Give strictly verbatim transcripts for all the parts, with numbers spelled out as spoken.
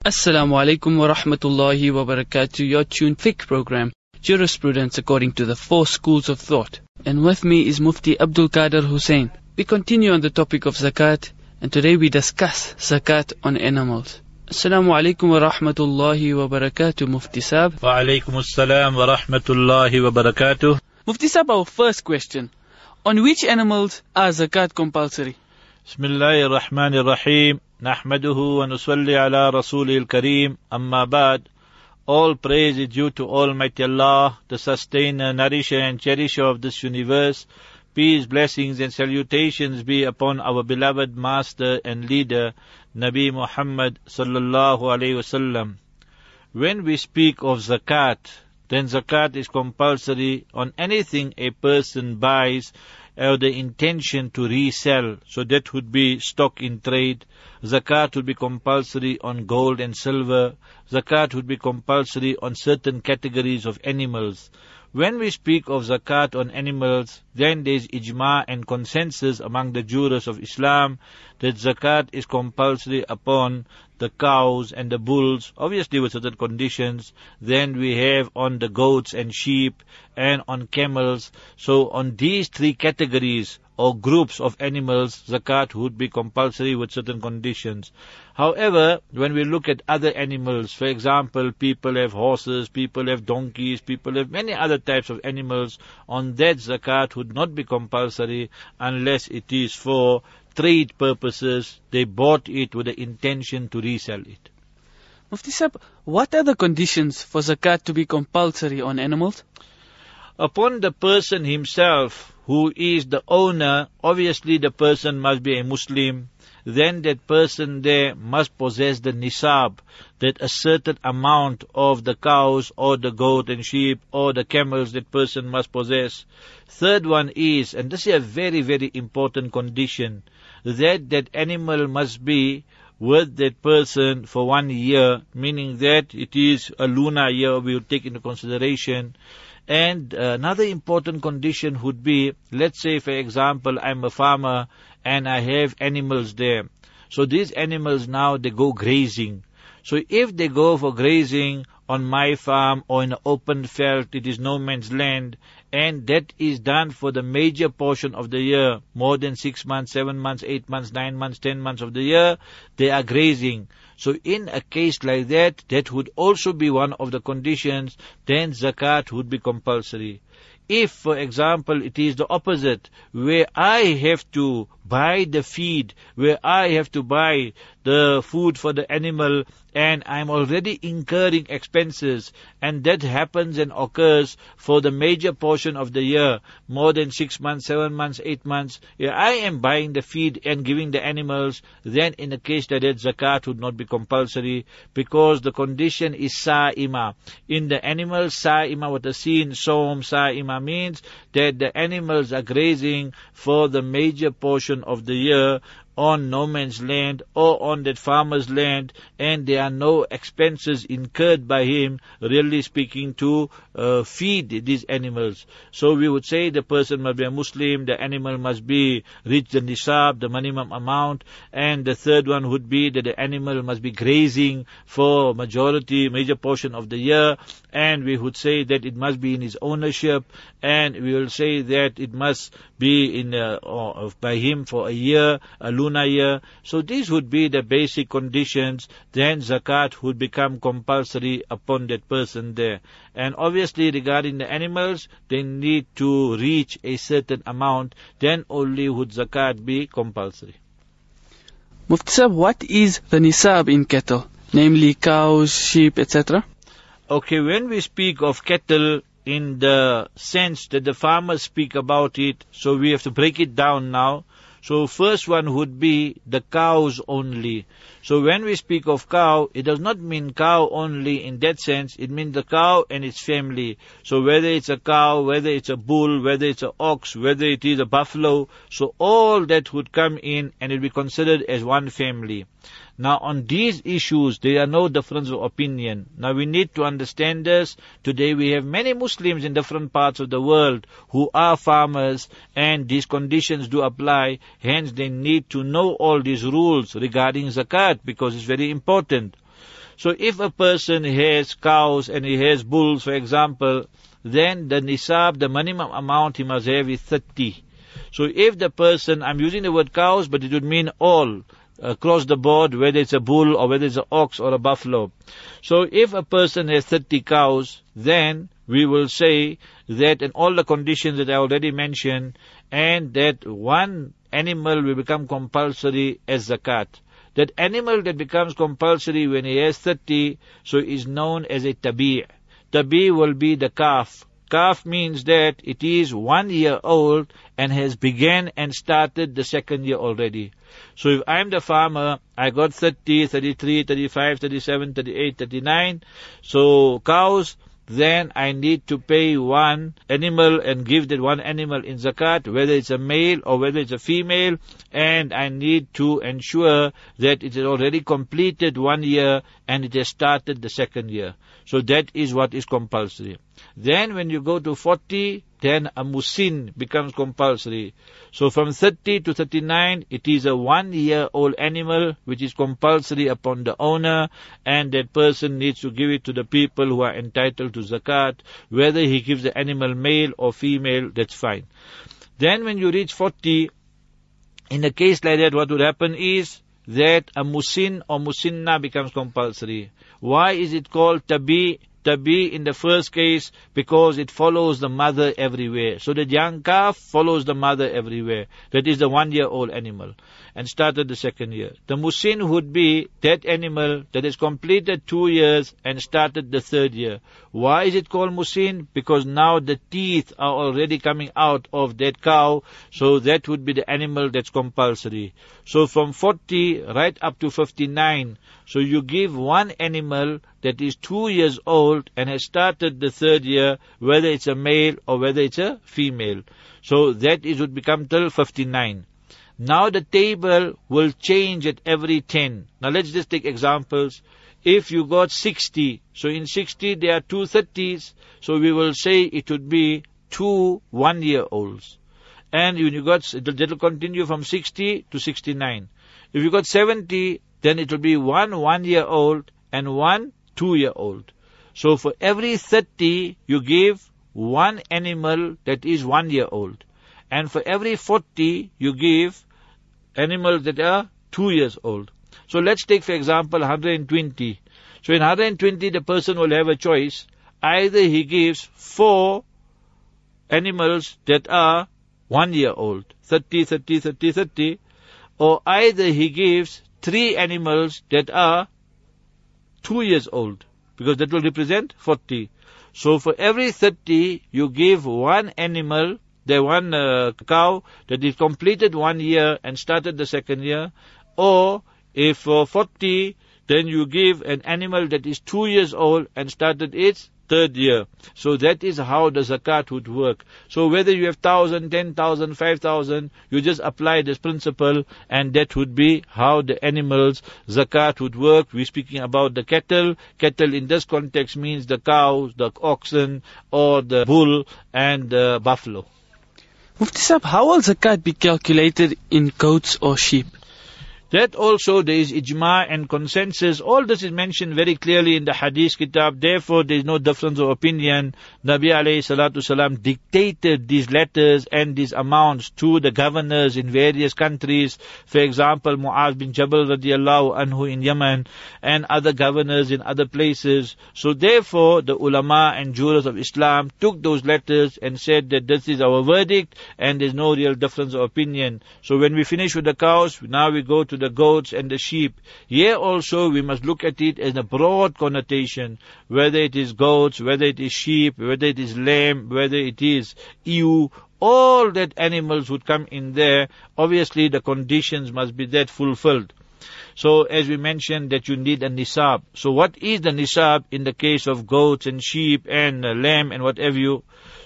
Assalamu alaikum wa rahmatullahi wa barakatuh. Your tuned fiqh program, Jurisprudence According to the Four Schools of Thought. And with me is Mufti Abdul Qadir Hussain. We continue on the topic of zakat, and today we discuss zakat on animals. Assalamu alaikum wa rahmatullahi wa barakatuh, Mufti Sahab. Wa alaikum assalam wa rahmatullahi wa barakatuh. Mufti Sahab, our first question. On which animals are zakat compulsory? Bismillahir Rahmanir Rahim. Nahmaduhu wa nusalli ala Rasulil Kareem. Amma ba'd. All praise is due to Almighty Allah, the sustainer, nourisher and cherisher of this universe. Peace, blessings and salutations be upon our beloved master and leader, Nabi Muhammad sallallahu alayhi wasallam. When we speak of zakat, then zakat is compulsory on anything a person buys or the intention to resell. So that would be stock in trade. Zakat would be compulsory on gold and silver. Zakat would be compulsory on certain categories of animals. When we speak of zakat on animals, then there is ijma and consensus among the jurists of Islam that zakat is compulsory upon the cows and the bulls, obviously with certain conditions. Then we have on the goats and sheep and on camels. So on these three categories or groups of animals, zakat would be compulsory with certain conditions. However, when we look at other animals, for example, people have horses, people have donkeys, people have many other types of animals, on that zakat would not be compulsory unless it is for trade purposes. They bought it with the intention to resell it. Mufti Sahib, what are the conditions for zakat to be compulsory on animals? Upon the person himself, who is the owner, obviously the person must be a Muslim. Then that person there must possess the nisab, that a certain amount of the cows or the goat and sheep or the camels that person must possess. Third one is, and this is a very, very important condition, that that animal must be with that person for one year, meaning that it is a lunar year we will take into consideration. And uh, another important condition would be, let's say for example, I'm a farmer and I have animals there. So these animals now, they go grazing. So if they go for grazing on my farm or in an open field, it is no man's land, and that is done for the major portion of the year, more than six months, seven months, eight months, nine months, ten months of the year, they are grazing. So in a case like that, that would also be one of the conditions, then zakat would be compulsory. If, for example, it is the opposite, where I have to buy the feed, where I have to buy the food for the animal, and I'm already incurring expenses, and that happens and occurs for the major portion of the year, more than six months, seven months, eight months, yeah, I am buying the feed and giving the animals, then in a case like that, zakat would not be compulsory, because the condition is sa'ima. In the animals, sa'ima, what the seen, som, sa'ima means that the animals are grazing for the major portion of the year on no man's land or on that farmer's land, and there are no expenses incurred by him, really speaking, to uh, feed these animals. So we would say the person must be a Muslim, the animal must be reach the nisab, the minimum amount, and the third one would be that the animal must be grazing for majority, major portion of the year, and we would say that it must be in his ownership, and we will say that it must be in uh, uh, by him for a year, a lunar year. So these would be the basic conditions. Then zakat would become compulsory upon that person there. And obviously regarding the animals, they need to reach a certain amount, then only would zakat be compulsory. Mufti Sahib, what is the nisab in cattle, namely cows, sheep, et cetera? Okay, when we speak of cattle, in the sense that the farmers speak about it, so we have to break it down now. So first one would be the cows only. So when we speak of cow, it does not mean cow only in that sense. It means the cow and its family. So whether it's a cow, whether it's a bull, whether it's an ox, whether it is a buffalo, so all that would come in and it will be considered as one family. Now on these issues, there are no difference of opinion. Now we need to understand this. Today we have many Muslims in different parts of the world who are farmers, and these conditions do apply. Hence they need to know all these rules regarding zakat, because it's very important. So if a person has cows and he has bulls, for example, then the nisab, the minimum amount he must have is thirty. So if the person, I'm using the word cows, but it would mean all, across the board, whether it's a bull or whether it's an ox or a buffalo. So if a person has thirty cows, then we will say that in all the conditions that I already mentioned, and that one animal will become compulsory as zakat. That animal that becomes compulsory when he has thirty, so is known as a tabi'. Tabi' will be the calf. Calf means that it is one year old and has began and started the second year already. So if I'm the farmer, I got thirty, thirty-three, thirty-five, thirty-seven, thirty-eight, thirty-nine. So cows, then I need to pay one animal and give that one animal in zakat, whether it's a male or whether it's a female, and I need to ensure that it has already completed one year and it has started the second year. So that is what is compulsory. Then when you go to forty, then a musin becomes compulsory. So from thirty to thirty-nine, it is a one-year-old animal which is compulsory upon the owner, and that person needs to give it to the people who are entitled to zakat. Whether he gives the animal male or female, that's fine. Then when you reach forty, in a case like that, what would happen is that a musin or musinna becomes compulsory. Why is it called tabi'? Tabi' in the first case because it follows the mother everywhere. So the young calf follows the mother everywhere. That is the one-year-old animal. And started the second year. The musin would be that animal that has completed two years and started the third year. Why is it called musin? Because now the teeth are already coming out of that cow. So that would be the animal that's compulsory. So from forty right up to fifty-nine. So you give one animal that is two years old and has started the third year, whether it's a male or whether it's a female. So that is would become till fifty-nine. Now the table will change at every ten. Now let's just take examples. If you got sixty, so in sixty there are two thirties, so we will say it would be two one-year-olds. And when you got, it will continue from sixty to sixty-nine. If you got seventy, then it will be one one-year-old and one two-year-old. So for every thirty, you give one animal that is one year old. And for every forty, you give animals that are two years old. So let's take, for example, one hundred twenty. So in one hundred twenty, the person will have a choice. Either he gives four animals that are one year old, thirty, thirty, thirty, thirty, or either he gives three animals that are two years old, because that will represent forty. So for every thirty, you give one animal, the one uh, cow that is completed one year and started the second year, or if for forty, then you give an animal that is two years old and started its third year. So that is how the zakat would work. So whether you have thousand, ten thousand, five thousand, you just apply this principle, and that would be how the animals zakat would work. We're speaking about the cattle. Cattle in this context means the cows, the oxen, or the bull and the buffalo. Mufti Sahib, how will zakat be calculated in goats or sheep? That also there is ijma and consensus. All this is mentioned very clearly in the hadith kitab. Therefore there is no difference of opinion. Nabi alayhi salatu salam dictated these letters and these amounts to the governors in various countries. For example, Mu'adh bin Jabal radiallahu anhu in Yemen, and other governors in other places. So therefore the ulama and jurors of Islam took those letters and said that this is our verdict and there is no real difference of opinion. So when we finish with the cows, now we go to the goats and the sheep. Here also we must look at it as a broad connotation, whether it is goats, whether it is sheep, whether it is lamb, whether it is ewe, all that animals would come in there. Obviously the conditions must be that fulfilled. So as we mentioned that you need a nisab. So what is the nisab in the case of goats and sheep and uh, lamb and whatever you?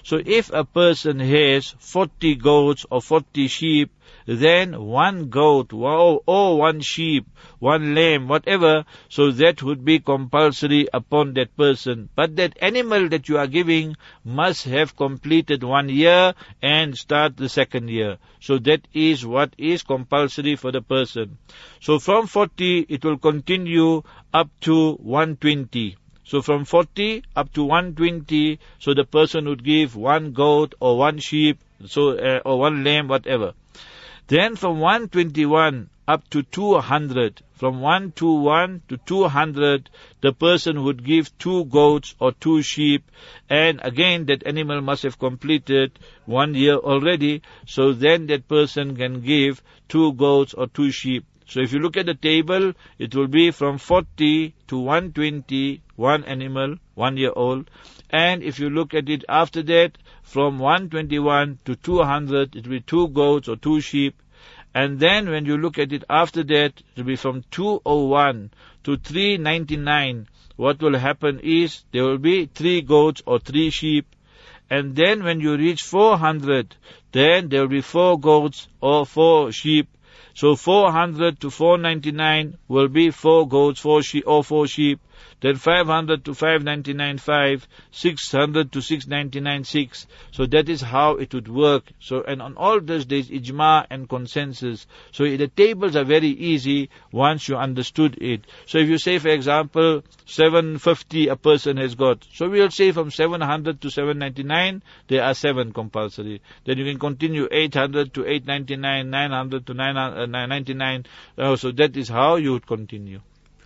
So if a person has forty goats or forty sheep, then one goat or, or one sheep, one lamb, whatever, so that would be compulsory upon that person. But that animal that you are giving must have completed one year and start the second year. So that is what is compulsory for the person. So from forty, it will continue up to one hundred twenty. So from forty up to one hundred twenty, so the person would give one goat or one sheep, so uh, or one lamb, whatever. Then from one hundred twenty-one up to two hundred, from one hundred twenty-one to two hundred, the person would give two goats or two sheep, and again that animal must have completed one year already, so then that person can give two goats or two sheep. So if you look at the table, it will be from forty to one hundred twenty, one animal, one year old. And if you look at it after that, from one hundred twenty-one to two hundred, it will be two goats or two sheep. And then when you look at it after that, it will be from two oh one to three ninety-nine. What will happen is, there will be three goats or three sheep. And then when you reach four hundred, then there will be four goats or four sheep. So four hundred to four ninety-nine will be four goats, four sheep, or four sheep. Then five hundred to five ninety-nine, five. six hundred to six ninety-nine, six. So that is how it would work. So, and on all this, there is ijma and consensus. So the tables are very easy once you understood it. So if you say, for example, seven fifty a person has got. So we will say from seven hundred to seven ninety-nine, there are seven compulsory. Then you can continue eight hundred to eight ninety-nine, nine hundred to nine ninety-nine. Uh, so that is how you would continue.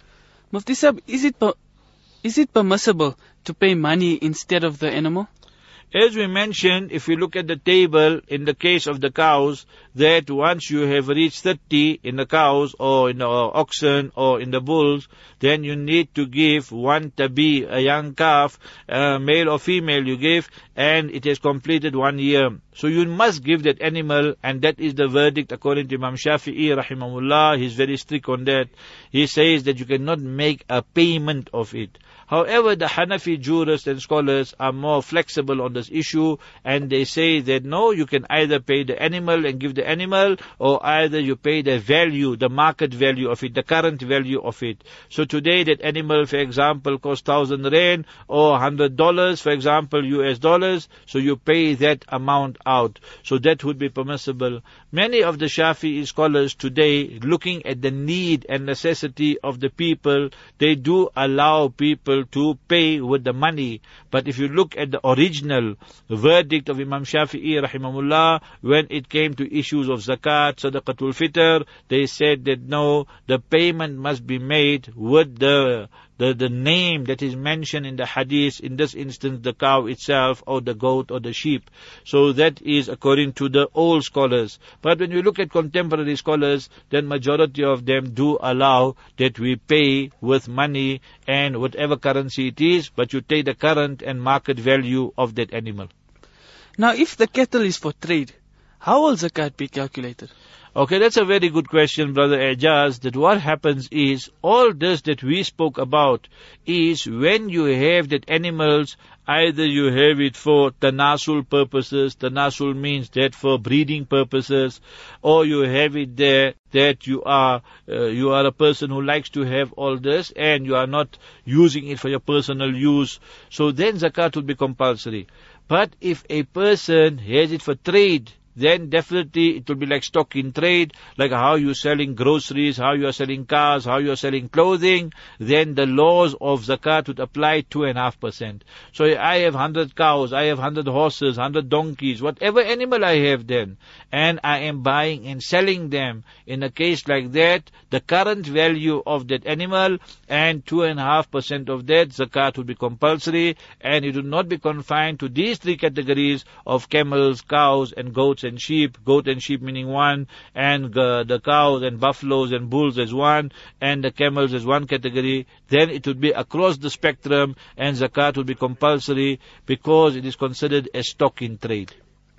Mufti Sahib, is it per- is it permissible to pay money instead of the animal? As we mentioned, if you look at the table, in the case of the cows, that once you have reached thirty in the cows, or in the oxen, or in the bulls, then you need to give one tabi, a young calf, uh, male or female you give, and it has completed one year. So you must give that animal, and that is the verdict according to Imam Shafi'i rahimahullah. He's very strict on that. He says that you cannot make a payment of it. However, the Hanafi jurists and scholars are more flexible on this issue, and they say that no, you can either pay the animal and give the animal, or either you pay the value, the market value of it, the current value of it. So today that animal, for example, costs thousand rand, or hundred dollars, for example, U S dollars, so you pay that amount out. So that would be permissible. Many of the Shafi'i scholars today, looking at the need and necessity of the people, they do allow people to pay with the money. But if you look at the original verdict of Imam Shafi'i rahimahullah, when it came to issues of zakat, sadaqatul fitr, they said that no, the payment must be made with the The, the name that is mentioned in the hadith, in this instance the cow itself, or the goat or the sheep. So that is according to the old scholars. But when you look at contemporary scholars, then majority of them do allow that we pay with money and whatever currency it is, but you take the current and market value of that animal. Now if the cattle is for trade, how will zakat be calculated? Okay, that's a very good question, Brother Ejaz. That what happens is, all this that we spoke about is when you have that animals, either you have it for tanasul purposes, tanasul means that for breeding purposes, or you have it there that you are uh, you are a person who likes to have all this and you are not using it for your personal use. So then zakat will be compulsory. But if a person has it for trade, then definitely it will be like stock in trade, like how you are selling groceries, how you are selling cars, how you are selling clothing, then the laws of zakat would apply two and a half percent. So I have hundred cows, I have hundred horses, hundred donkeys, whatever animal I have then, and I am buying and selling them. In a case like that, the current value of that animal and two and a half percent of that zakat would be compulsory, and it would not be confined to these three categories of camels, cows, and goats and sheep. Goat and sheep meaning one, and uh, the cows and buffaloes and bulls as one, and the camels as one category. Then it would be across the spectrum, and zakat would be compulsory because it is considered a stock in trade.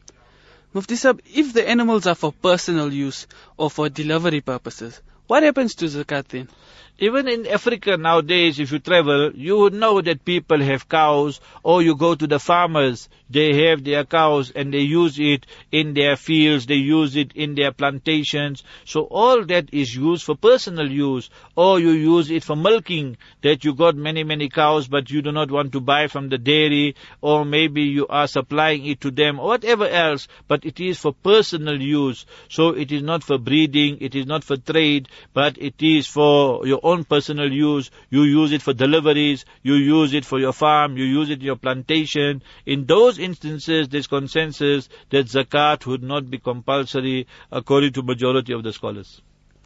Mufti Sahib, if the animals are for personal use or for delivery purposes, what happens to zakat then? Even in Africa nowadays, if you travel, you would know that people have cows, or you go to the farmers, they have their cows and they use it in their fields, they use it in their plantations. So all that is used for personal use, or you use it for milking, that you got many, many cows, but you do not want to buy from the dairy, or maybe you are supplying it to them, or whatever else, but it is for personal use. So it is not for breeding, it is not for trade, but it is for your own personal use. You use it for deliveries, you use it for your farm, you use it in your plantation. In those instances, there's consensus that zakat would not be compulsory according to majority of the scholars.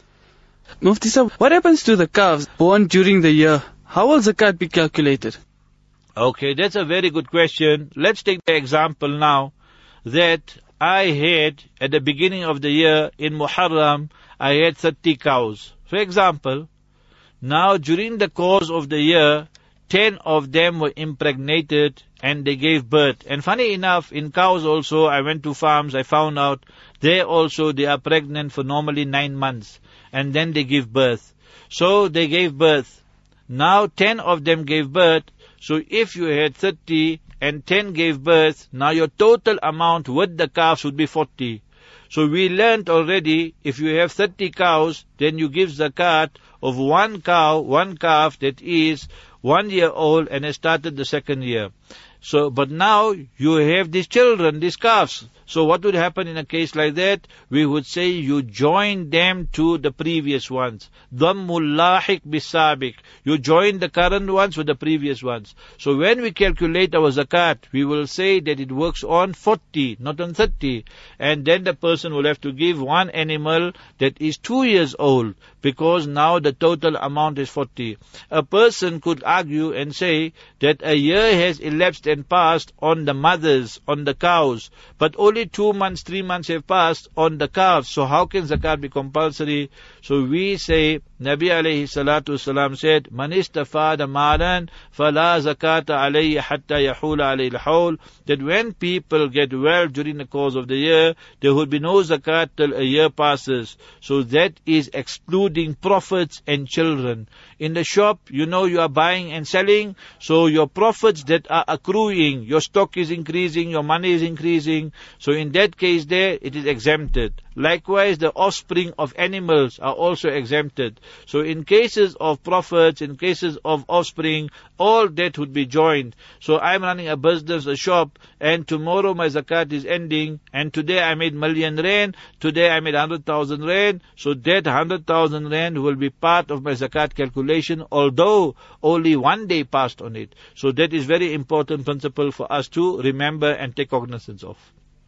Mufti Sahib, what happens to the calves born during the year? How will zakat be calculated? Okay, that's a very good question. Let's take the example now that I had at the beginning of the year in Muharram, I had thirty cows. For example, now during the course of the year, ten of them were impregnated and they gave birth. And funny enough, in cows also, I went to farms, I found out, they also, they are pregnant for normally nine months. And then they give birth. So they gave birth. Now ten of them gave birth. So if you had thirty and ten gave birth, now your total amount with the calves would be forty. So we learned already, if you have thirty cows, then you give zakat of one cow, one calf that is one year old and has started the second year. So, but now you have these children, these calves. So what would happen in a case like that? We would say you join them to the previous ones. Dhammul lahiq bisabiq. You join the current ones with the previous ones. So when we calculate our zakat, we will say that it works on forty, not on thirty. And then the person will have to give one animal that is two years old, because now the total amount is forty. A person could argue and say that a year has elapsed and passed on the mothers, on the cows, but only two months, three months have passed on the calves. So how can zakat be compulsory? So we say, Nabi alayhi salatu wasalam said, Man istafada malan fala zakata alayhi hatta yahula alayhi al-hawl. That when people get well during the course of the year, there would be no zakat till a year passes. So that is excluding profits and children. In the shop, you know you are buying and selling, so your profits that are accruing, your stock is increasing, your money is increasing. So in that case there, it is exempted. Likewise, the offspring of animals are also exempted. So in cases of profits, in cases of offspring, all that would be joined. So I'm running a business, a shop, and tomorrow my zakat is ending, and today I made million rand, today I made hundred thousand rand, so that hundred thousand rand will be part of my zakat calculation, although only one day passed on it. So that is very important principle for us to remember and take cognizance of.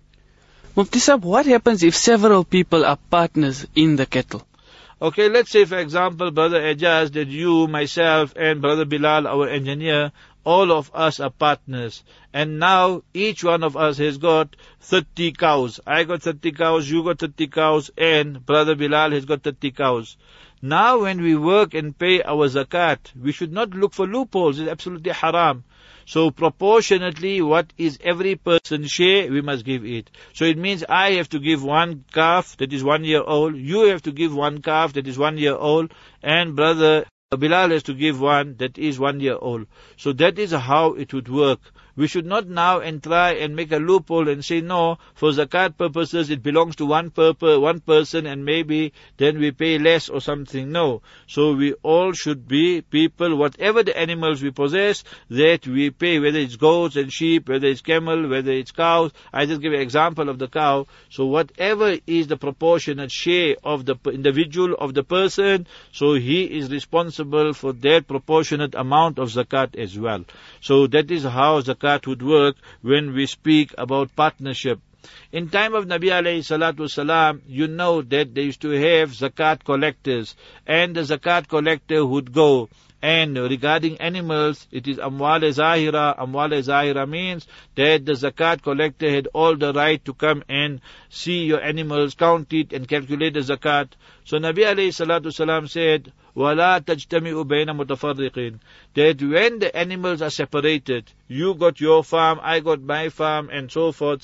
Mufti Sahib, what happens if several people are partners in the cattle? Okay, let's say for example, Brother Ejaz, that you, myself, and Brother Bilal, our engineer, all of us are partners. And now each one of us has got thirty cows. I got thirty cows, you got thirty cows, and Brother Bilal has got thirty cows. Now when we work and pay our zakat, we should not look for loopholes. It's absolutely haram. So proportionately, what is every person's share, we must give it. So it means I have to give one calf that is one year old, you have to give one calf that is one year old, and Brother Bilal has to give one that is one year old. So that is how it would work. We should not now and try and make a loophole and say, no, for zakat purposes it belongs to one purpose, one person, and maybe then we pay less or something. No. So we all should be people, whatever the animals we possess, that we pay, whether it's goats and sheep, whether it's camel, whether it's cows. I just give an example of the cow. So whatever is the proportionate share of the individual, of the person, so he is responsible for that proportionate amount of zakat as well. So that is how zakat would work when we speak about partnership. In time of Nabi alayhi salatu wasalam, you know that they used to have zakat collectors, and the zakat collector would go. And regarding animals, it is amwal zahira. Amwal zahira means that the zakat collector had all the right to come and see your animals, count it and calculate the zakat. So Nabi alayhi salatu wasalam said, وَلَا تَجْتَمِعُ بَيْنَ مُتَفَرِّقٍ. That when the animals are separated, you got your farm, I got my farm, and so forth.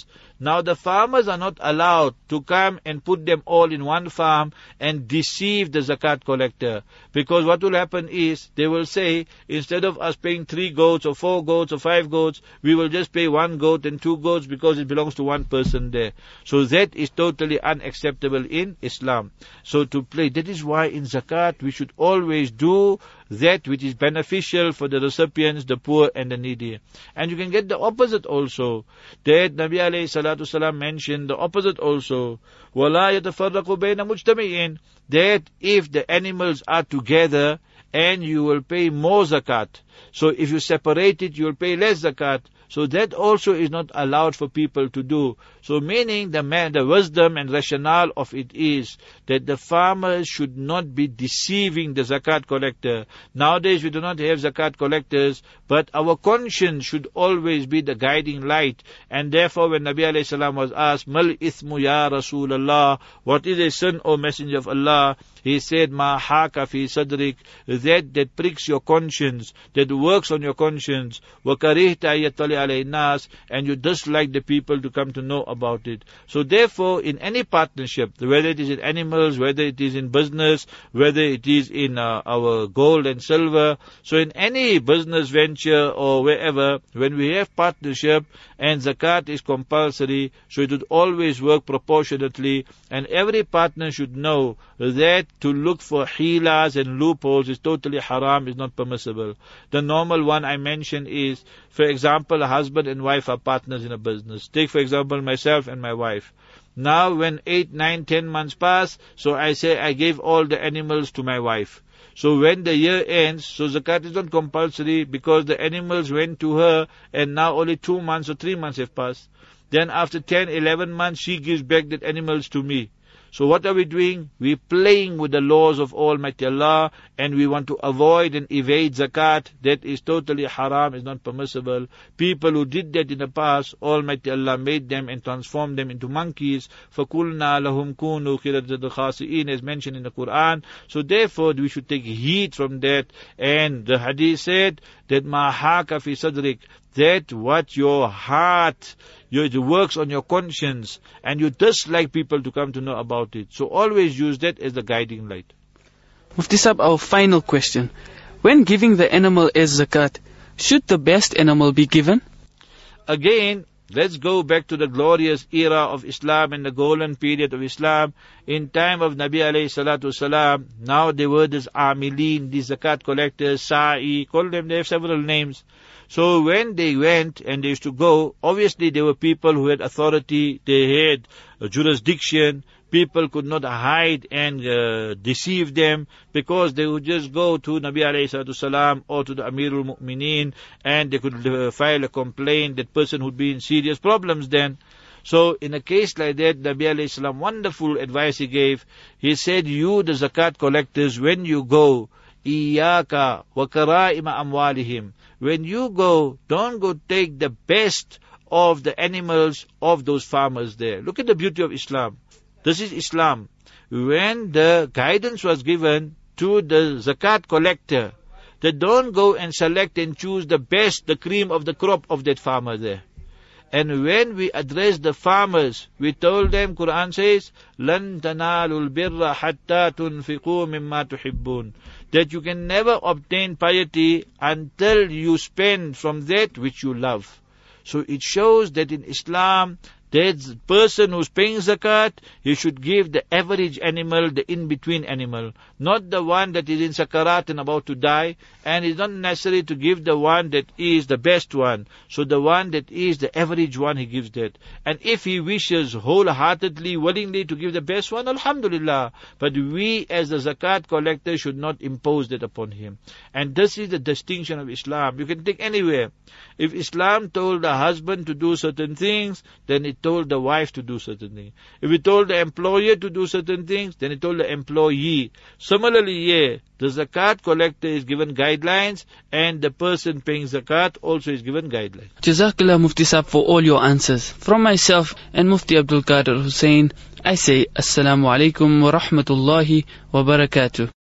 Now the farmers are not allowed to come and put them all in one farm and deceive the zakat collector. Because what will happen is, they will say, instead of us paying three goats or four goats or five goats, we will just pay one goat and two goats because it belongs to one person there. So that is totally unacceptable in Islam. So to play, that is why in zakat we should always do that which is beneficial for the recipients, the poor and the needy. And you can get the opposite also. That Nabi alayhi salatu salam mentioned the opposite also. وَلَا يَتَفَرَّقُ بَيْنَ مُجْتَمِعٍ. That if the animals are together, and you will pay more zakat. So if you separate it, you will pay less zakat. So that also is not allowed for people to do. So meaning the man, the wisdom and rationale of it is that the farmers should not be deceiving the zakat collector. Nowadays we do not have zakat collectors, but our conscience should always be the guiding light. And therefore when Nabi alayhi salam was asked, Mal ithmu ya Rasulallah, what is a sin, O Messenger of Allah? He said, Ma haka fi sadrik, that that pricks your conscience, that works on your conscience, wa karihta ayatali alayhi nas, and you dislike the people to come to know about it. So therefore, in any partnership, whether it is in animals, whether it is in business, whether it is in uh, our gold and silver, so in any business venture or wherever, when we have partnership and zakat is compulsory, so it would always work proportionately, and every partner should know that to look for hilas and loopholes is totally haram, is not permissible. The normal one I mentioned is, for example, a husband and wife are partners in a business. Take for example myself and my wife. Now when eight, nine, ten months pass, so I say I gave all the animals to my wife. So when the year ends, so zakat is not compulsory because the animals went to her and now only two months or three months have passed. Then after ten, eleven months, she gives back the animals to me. So what are we doing? We're playing with the laws of Almighty Allah, and we want to avoid and evade zakat. That is totally haram, is not permissible. People who did that in the past, Almighty Allah made them and transformed them into monkeys. فَقُلْنَا لَهُمْ كُونُوا قِرَدَةً خَاسِئِينَ, as mentioned in the Quran. So therefore we should take heed from that. And the hadith said that مَا حَاكَ فِي صَدْرِكَ, that what your heart, your, it works on your conscience, and you dislike people to come to know about it. So always use that as the guiding light. Mufti Sahib, our final question. When giving the animal as zakat, should the best animal be given? Again, let's go back to the glorious era of Islam and the golden period of Islam. In time of Nabi alayhi salatu salam, now they were these amilin, these zakat collectors, sa'i, call them, they have several names. So when they went and they used to go, obviously there were people who had authority, they had a jurisdiction. People could not hide and uh, deceive them, because they would just go to Nabi alayhi salatu salam or to the Amirul Mu'mineen, and they could uh, file a complaint. That person would be in serious problems then. So in a case like that, Nabi alayhi salam, wonderful advice he gave. He said, you the zakat collectors, when you go, Iyaka wa kara'ima amwalihim, when you go, don't go take the best of the animals of those farmers there. Look at the beauty of Islam. This is Islam. When the guidance was given to the zakat collector, that don't go and select and choose the best, the cream of the crop of that farmer there. And when we address the farmers, we told them, Quran says, لَن تَنَالُوا الْبِرَّ حَتَّى تُنْفِقُوا مِمَّا تُحِبُّونَ, that you can never obtain piety until you spend from that which you love. So it shows that in Islam, that person who's paying zakat, he should give the average animal, the in-between animal, not the one that is in sakarat and about to die, and it's not necessary to give the one that is the best one. So the one that is the average one, he gives that. And if he wishes wholeheartedly, willingly to give the best one, alhamdulillah. But we as the zakat collector should not impose that upon him. And this is the distinction of Islam. You can take anywhere. If Islam told the husband to do certain things, then it told the wife to do certain things. If it told the employer to do certain things, then it told the employee. Similarly, yeah, the zakat collector is given guidelines, and the person paying zakat also is given guidelines. Jazakallah Mufti Sahib for all your answers. From myself and Mufti Abdul Qadir Hussain, I say Assalamu alaikum wa rahmatullahi wa barakatuh.